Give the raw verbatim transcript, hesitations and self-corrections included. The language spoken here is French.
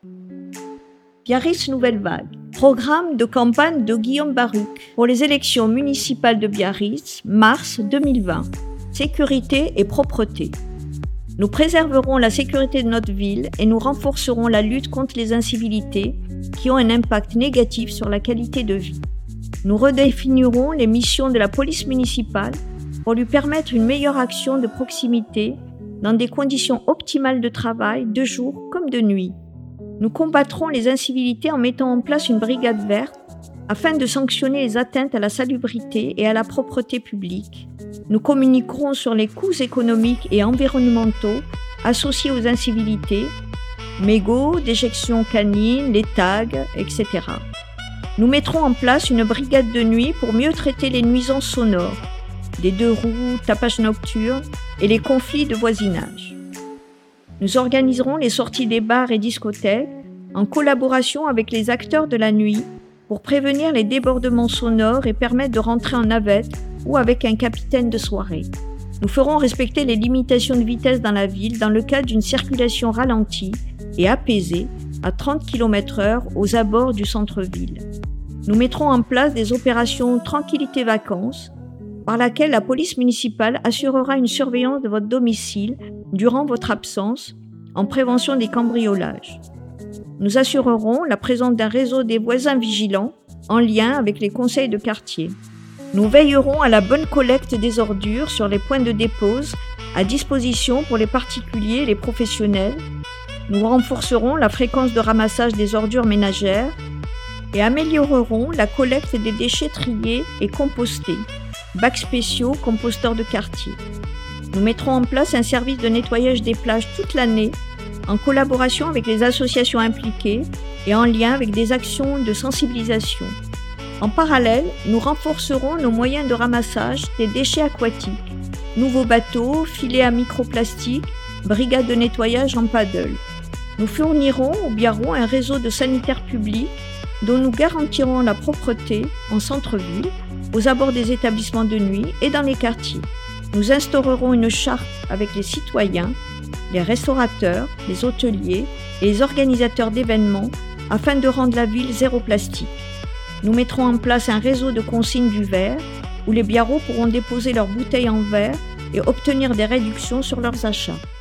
Biarritz Nouvelle Vague. Programme de campagne de Guillaume Baruch pour les élections municipales de Biarritz, mars deux mille vingt. Sécurité et propreté. Nous préserverons la sécurité de notre ville et nous renforcerons la lutte contre les incivilités qui ont un impact négatif sur la qualité de vie. Nous redéfinirons les missions de la police municipale pour lui permettre une meilleure action de proximité dans des conditions optimales de travail, de jour comme de nuit. Nous combattrons les incivilités en mettant en place une brigade verte afin de sanctionner les atteintes à la salubrité et à la propreté publique. Nous communiquerons sur les coûts économiques et environnementaux associés aux incivilités, mégots, déjections canines, les tags, et cetera. Nous mettrons en place une brigade de nuit pour mieux traiter les nuisances sonores, les deux roues, tapage nocturne et les conflits de voisinage. Nous organiserons les sorties des bars et discothèques en collaboration avec les acteurs de la nuit pour prévenir les débordements sonores et permettre de rentrer en navette ou avec un capitaine de soirée. Nous ferons respecter les limitations de vitesse dans la ville dans le cadre d'une circulation ralentie et apaisée à trente kilomètres heure aux abords du centre-ville. Nous mettrons en place des opérations Tranquillité Vacances par laquelle la police municipale assurera une surveillance de votre domicile durant votre absence en prévention des cambriolages. Nous assurerons la présence d'un réseau des voisins vigilants en lien avec les conseils de quartier. Nous veillerons à la bonne collecte des ordures sur les points de dépose à disposition pour les particuliers et les professionnels. Nous renforcerons la fréquence de ramassage des ordures ménagères et améliorerons la collecte des déchets triés et compostés, bacs spéciaux, composteurs de quartier. Nous mettrons en place un service de nettoyage des plages toute l'année en collaboration avec les associations impliquées et en lien avec des actions de sensibilisation. En parallèle, nous renforcerons nos moyens de ramassage des déchets aquatiques, nouveaux bateaux, filets à microplastique, brigades de nettoyage en paddle. Nous fournirons au Biarrot un réseau de sanitaires publics dont nous garantirons la propreté en centre-ville, aux abords des établissements de nuit et dans les quartiers. Nous instaurerons une charte avec les citoyens, les restaurateurs, les hôteliers et les organisateurs d'événements afin de rendre la ville zéro plastique. Nous mettrons en place un réseau de consignes du verre où les Biarrots pourront déposer leurs bouteilles en verre et obtenir des réductions sur leurs achats.